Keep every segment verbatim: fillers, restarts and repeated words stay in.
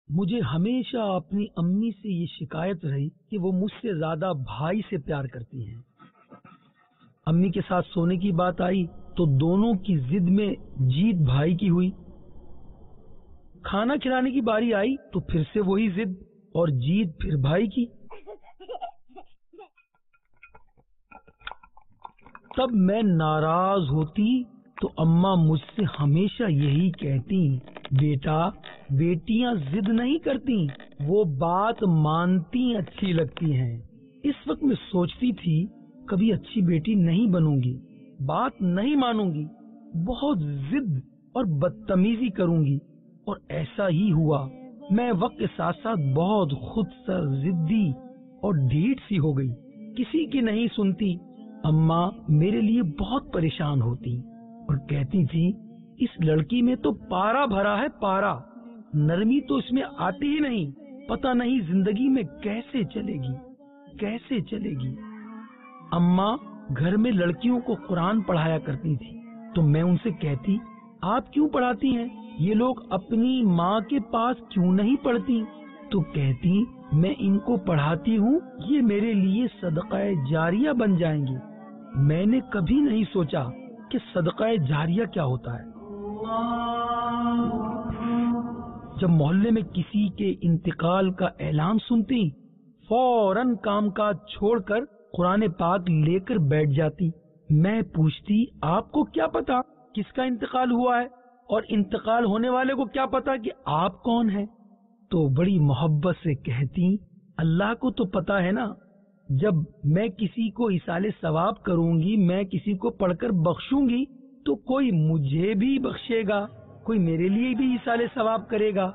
مجھے ہمیشہ اپنی امی سے یہ شکایت رہی کہ وہ مجھ سے زیادہ بھائی سے پیار کرتی ہیں۔ امی کے ساتھ سونے کی بات آئی تو دونوں کی ضد میں جیت بھائی کی ہوئی، کھانا کھلانے کی باری آئی تو پھر سے وہی ضد اور جیت پھر بھائی کی۔ تب میں ناراض ہوتی تو اماں مجھ سے ہمیشہ یہی کہتی، بیٹا بیٹیاں ضد نہیں کرتی، وہ بات مانتی اچھی لگتی ہیں۔ اس وقت میں سوچتی تھی کبھی اچھی بیٹی نہیں بنوں گی، بات نہیں مانوں گی، بہت ضد اور بدتمیزی کروں گی، اور ایسا ہی ہوا۔ میں وقت کے ساتھ ساتھ بہت خود سر، ضدی اور ڈھیٹ سی ہو گئی، کسی کی نہیں سنتی۔ اماں میرے لیے بہت پریشان ہوتی اور کہتی تھی اس لڑکی میں تو پارا بھرا ہے، پارا، نرمی تو اس میں آتی ہی نہیں، پتہ نہیں زندگی میں کیسے چلے گی کیسے چلے گی۔ اماں گھر میں لڑکیوں کو قرآن پڑھایا کرتی تھی تو میں ان سے کہتی، آپ کیوں پڑھاتی ہیں؟ یہ لوگ اپنی ماں کے پاس کیوں نہیں پڑھتی؟ تو کہتی، میں ان کو پڑھاتی ہوں، یہ میرے لیے صدقہ جاریہ بن جائیں گی۔ میں نے کبھی نہیں سوچا کہ صدقہ جاریہ کیا ہوتا ہے۔ جب محلے میں کسی کے انتقال کا اعلان سنتی، فوراً کام کاج چھوڑ کر قرآن پاک لے کر بیٹھ جاتی۔ میں پوچھتی، آپ کو کیا پتا کس کا انتقال ہوا ہے، اور انتقال ہونے والے کو کیا پتا کہ آپ کون ہیں؟ تو بڑی محبت سے کہتی، اللہ کو تو پتا ہے نا، جب میں کسی کو ایصال ثواب کروں گی، میں کسی کو پڑھ کر بخشوں گی تو کوئی مجھے بھی بخشے گا، کوئی میرے لیے بھی ایصال ثواب کرے گا۔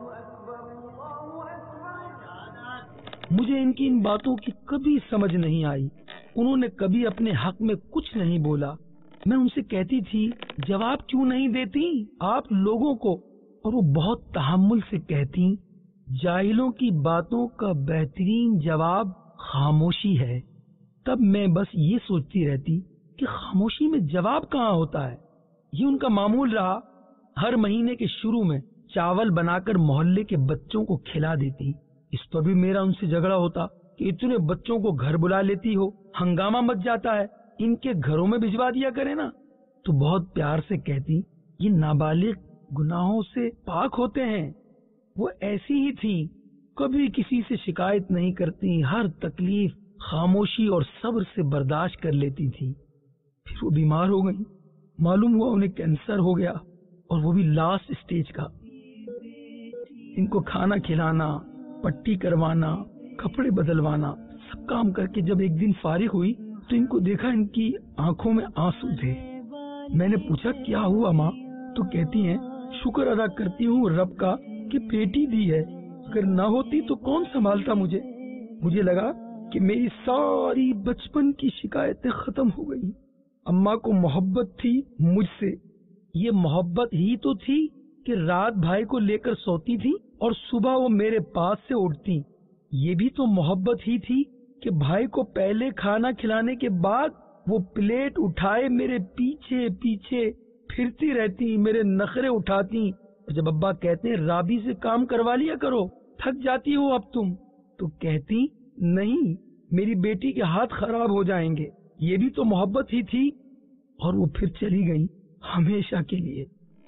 مجھے ان کی ان باتوں کی کبھی سمجھ نہیں آئی، انہوں نے کبھی اپنے حق میں کچھ نہیں بولا۔ میں ان سے کہتی تھی، جواب کیوں نہیں دیتی آپ لوگوں کو؟ اور وہ بہت تحمل سے کہتی، جاہلوں کی باتوں کا بہترین جواب خاموشی ہے۔ تب میں بس یہ سوچتی رہتی کہ خاموشی میں جواب کہاں ہوتا ہے۔ یہ ان کا معمول رہا، ہر مہینے کے شروع میں چاول بنا کر محلے کے بچوں کو کھلا دیتی۔ اس پر بھی میرا ان سے جھگڑا ہوتا کہ اتنے بچوں کو گھر بلا لیتی ہو، ہنگامہ مچ جاتا ہے، ان کے گھروں میں بھجوا دیا کرے نا۔ تو بہت پیار سے کہتی، یہ نابالغ گناہوں سے پاک ہوتے ہیں۔ وہ ایسی ہی تھی، کبھی کسی سے شکایت نہیں کرتی، ہر تکلیف خاموشی اور صبر سے برداشت کر لیتی تھی۔ پھر وہ بیمار ہو گئی، معلوم ہوا انہیں کینسر ہو گیا، اور وہ بھی لاسٹ اسٹیج کا۔ ان کو کھانا کھلانا، پٹی کروانا، کپڑے بدلوانا، سب کام کر کے جب ایک دن فارغ ہوئی تو ان کو دیکھا ان کی آنکھوں میں آنسو تھے۔ میں نے پوچھا، کیا ہوا ماں؟ تو کہتی ہیں، شکر ادا کرتی ہوں رب کا کہ بیٹی دی ہے، اگر نہ ہوتی تو کون سنبھالتا مجھے۔ مجھے لگا کہ میری ساری بچپن کی شکایتیں ختم ہو گئی۔ اماں کو محبت تھی مجھ سے، یہ محبت ہی تو تھی کہ رات بھائی کو لے کر سوتی تھی اور صبح وہ میرے پاس سے اٹھتی۔ یہ بھی تو محبت ہی تھی کہ بھائی کو پہلے کھانا کھلانے کے بعد وہ پلیٹ اٹھائے میرے پیچھے پیچھے پھرتی رہتی، میرے نخرے اٹھاتی، اور جب ابا کہتے ہیں رابی سے کام کروا لیا کرو، تھک جاتی ہو اب تم، تو کہتی نہیں، میری بیٹی کے ہاتھ خراب ہو جائیں گے۔ یہ بھی تو محبت ہی تھی۔ اور وہ پھر چلی گئی ہمیشہ کے لیے۔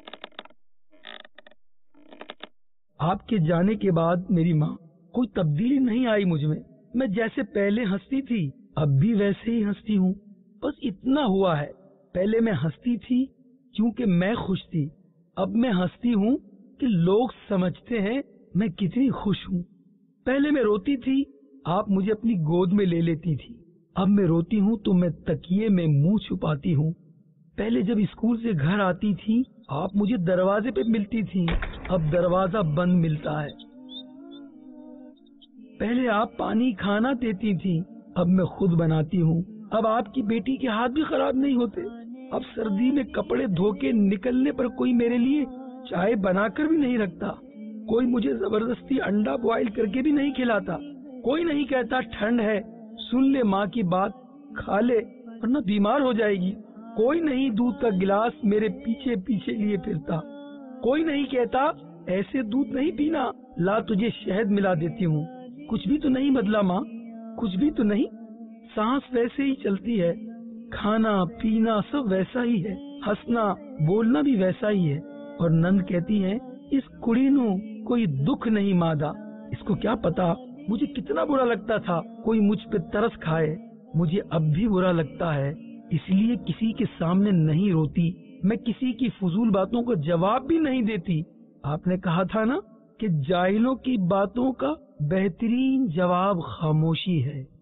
آپ کے جانے کے بعد میری ماں، کوئی تبدیلی نہیں آئی مجھ میں، میں جیسے پہلے ہنستی تھی اب بھی ویسے ہی ہنستی ہوں۔ بس اتنا ہوا ہے، پہلے میں ہنستی تھی کیونکہ میں خوش تھی، اب میں ہنستی ہوں کہ لوگ سمجھتے ہیں میں کتنی خوش ہوں۔ پہلے میں روتی تھی، آپ مجھے اپنی گود میں لے لیتی تھی، اب میں روتی ہوں تو میں تکیے میں منہ چھپاتی ہوں۔ پہلے جب اسکول سے گھر آتی تھی آپ مجھے دروازے پہ ملتی تھی، اب دروازہ بند ملتا ہے۔ پہلے آپ پانی کھانا دیتی تھی، اب میں خود بناتی ہوں۔ اب آپ کی بیٹی کے ہاتھ بھی خراب نہیں ہوتے، اب سردی میں کپڑے دھو کے نکلنے پر کوئی میرے لیے چائے بنا کر بھی نہیں رکھتا، کوئی مجھے زبردستی انڈا بوائل کر کے بھی نہیں کھلاتا، کوئی نہیں کہتا ٹھنڈ ہے سن لے ماں کی بات، کھا لے ورنہ بیمار ہو جائے گی، کوئی نہیں دودھ کا گلاس میرے پیچھے پیچھے لیے پھرتا، کوئی نہیں کہتا ایسے دودھ نہیں پینا، لا تجھے شہد ملا دیتی ہوں۔ کچھ بھی تو نہیں بدلا ماں، کچھ بھی تو نہیں، سانس ویسے ہی چلتی ہے، کھانا پینا سب ویسا ہی ہے، ہنسنا بولنا بھی ویسا ہی ہے۔ اور نند کہتی ہے اس کڑی نو کوئی دکھ نہیں مادا، اس کو کیا پتا مجھے کتنا برا لگتا تھا کوئی مجھ پہ ترس کھائے، مجھے اب بھی برا لگتا ہے، اس لیے کسی کے سامنے نہیں روتی، میں کسی کی فضول باتوں کو جواب بھی نہیں دیتی۔ آپ نے کہا تھا نا کہ جاہلوں کی باتوں کا بہترین جواب خاموشی ہے۔